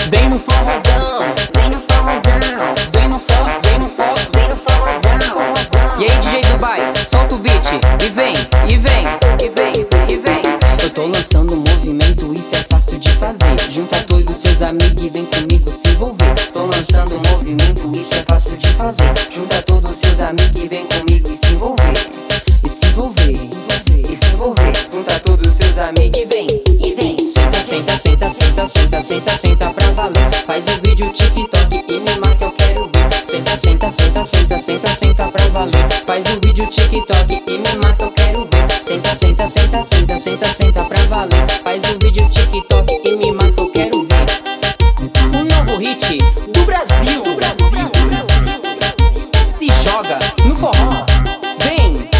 Vem no forrozão, Vem no forrozão, vem no for, vem no for. vem no forrozão. E aí DJ Dubai, solta o beat e vem, e vem, e vem, e vem. Eu tô lançando um movimento, isso é fácil de fazer. Junta todos os seus amigos e vem comigo se envolver. Tô lançando um movimento, isso é fácil de fazer. Junta todos os seus amigos e vem comigo e se envolver. E se envolver, e se envolver. Junta todos os seus amigos E vem, e vem. senta, senta, senta, senta, senta, senta, senta pra valer. Faz o vídeo TikTok e me marca, eu quero ver. Senta, senta, senta, senta, senta, senta pra valer. Faz o vídeo TikTok e me marca, eu quero ver. Senta, senta, senta, senta, senta, senta pra valer. Faz o vídeo TikTok e me marca, eu quero ver. Um novo hit do Brasil, do Brasil. Se joga no forró, vem.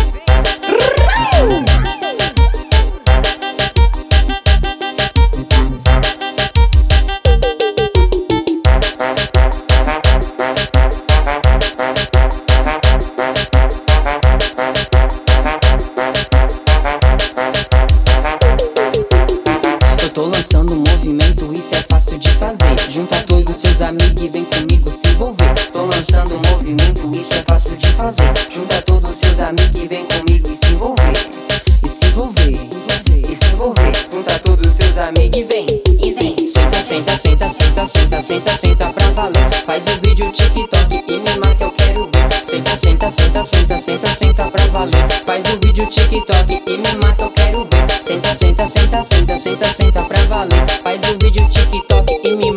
Eu tô lançando um movimento, isso é fácil de fazer. Junta todos os seus amigos e vem comigo se envolver. Tô lançando um movimento, isso é fácil de fazer. Junta todos os seus amigos e vem comigo e se envolver. E se envolver, e se envolver. Junta todos os seus amigos E vem, e vem. senta, senta, senta, senta, senta, senta, senta pra valer. Faz o vídeo TikTok e me marca, eu quero ver. Senta, senta, senta, senta, senta, senta pra valer. Faz o vídeo TikTok e me marca, eu quero ver. Senta, senta, senta, senta, senta, senta pra valer. Faz o vídeo TikTok e me